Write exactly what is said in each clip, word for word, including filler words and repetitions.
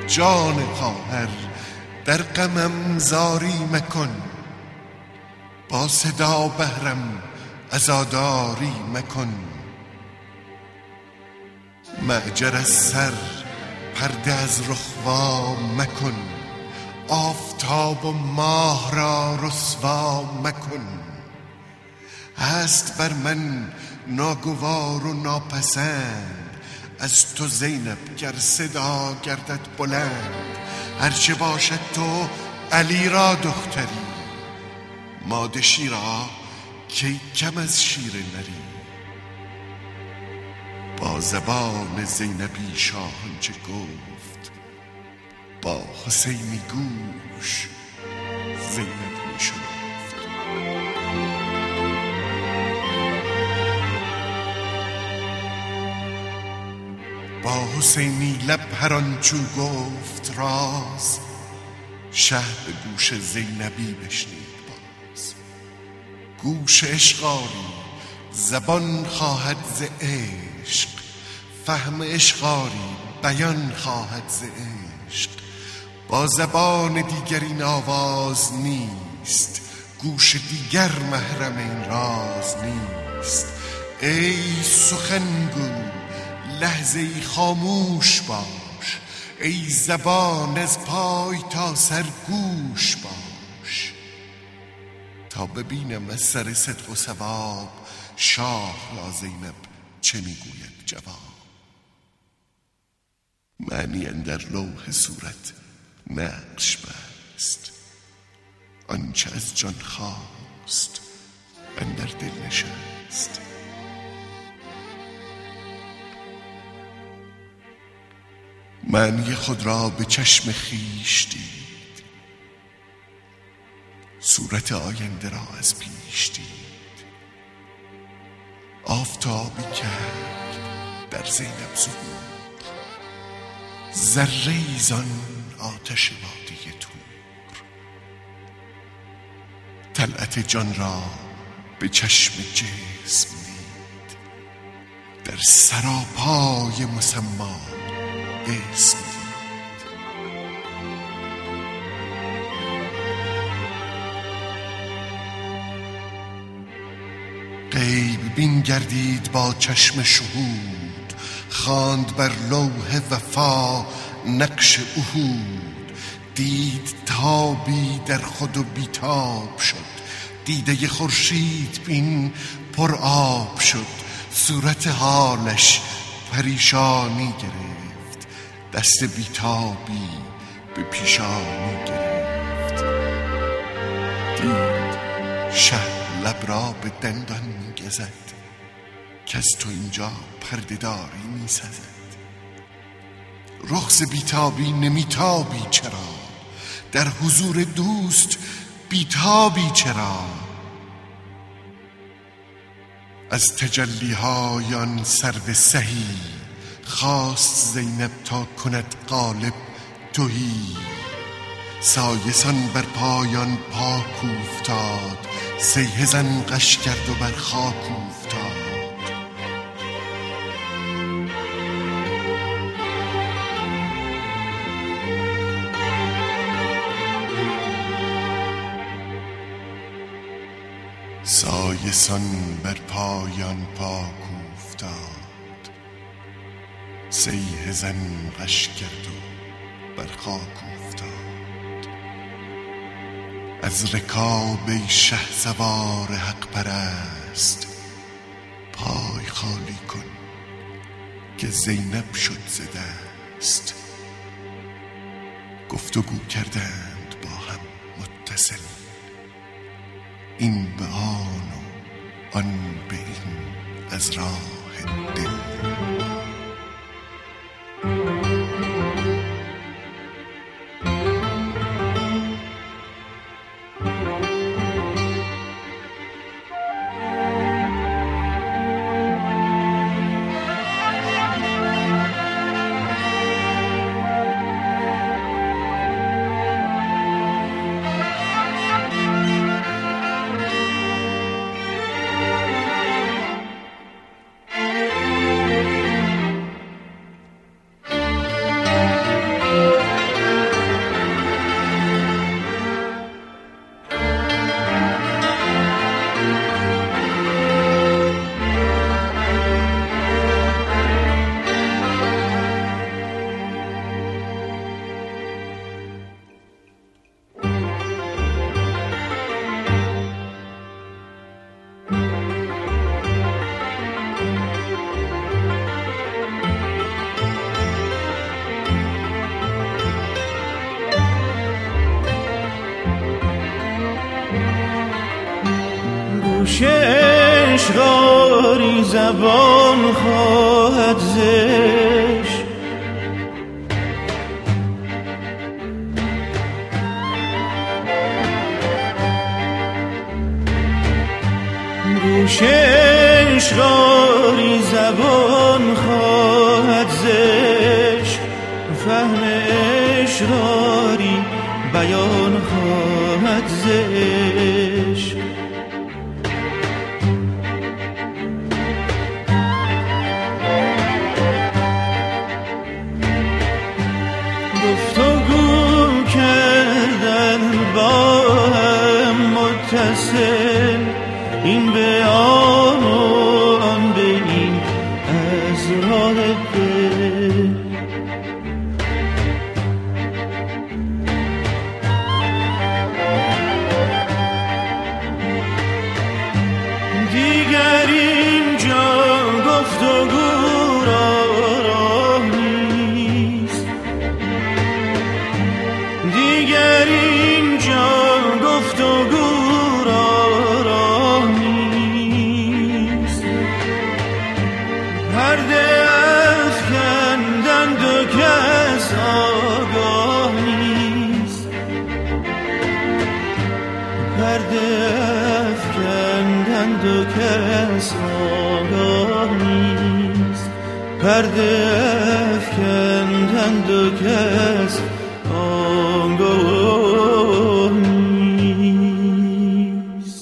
جان خواهر در غمم زاری مکن، با صدا بهرم عزاداری مکن. معجر از سر پرده از رخ وا مکن، آفتاب و ماه را رسوا مکن. هست بر من ناگوار و ناپسند، از تو زینب گر صدا گردد بلند. هرچه باشد تو علی را دختری، ماده شیرا کی کم از شیر نری. با زبان زینبی شاهان چه گفت، با حسینی گوش زینب می شنفت. با حسینی لب هر آن چو گفت راز، شه به گوش زینبی بشنید باز. گوش عشقاری زبان خواهد ز عشق، فهم عشقاری بیان خواهد ز عشق. با زبان دیگر این آواز نیست، گوش دیگر محرم این راز نیست. ای سخنگو لحظه ای خاموش باش، ای زبان از پای تا سر گوش باش. تا ببینم از سر صدق و ثواب، شاه را زینب چه میگوید جواب. معنی اندر لوح صورت نقش بست، آنچه از جان خواست اندر دل نشست. معنی خود را به چشم خویش دید، صورت آینده را از پیش دید. آفتابی کرد در زینب ظهور، ذره‌ای زان آتش وادی طور. طلعت جان را به چشم جسم دید، در سراپای مسما اسم دید. غیب بین گردید با چشم شهود، خواند بر لوح وفا نقش عهود. دید تابی در خود و بیتاب شد، دیده خورشید بین پر آب شد. صورت حالش پریشانی گرفت، دست بیتابی به پیشانی گرفت. دید شه لب را به دندان می‌گزد، که از تو اینجا پرده داری می‌سزد. رخص بیتابی نمیتابی چرا، در حضور دوست بیتابی چرا. از تجلی‌های آن سرو سهی، خواست زینب تا کند غالب تهی. سایه سان بر پایان پاک اوفتاد، سیه زن غش کرد و بر خاک اوفتاد. سایه سان بر پایان پاک اوفتاد، سیه زن غش کرد و بر خاک اوفتاد. از رکاب ای شهسوار حق پرست، پای خالی کن که زینب شد ز دست. گفتگو کردند با هم متصل، این به آن و آن به این از راه دل. زبان خواهد زشت. گوش اشراری زبان خواهد زشت، فهم اشراری بیان خواهد زشت. گفتگو کردن با هم متصل، این به آن و آن به این از راه دل. دیگر اینجا گفتگو را راه نیست، دیگر اینجا گفتگو را راه نیست. پرده افکندند و کس آگاه نیست، پرده افکندند و کس آگاه نیست، پرده افکندند و کس آگاه نیست.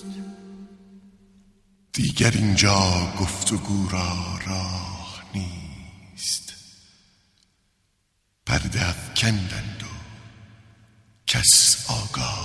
دیگر اینجا گفتگو را راه نیست، پرده افکندند و کس آگاه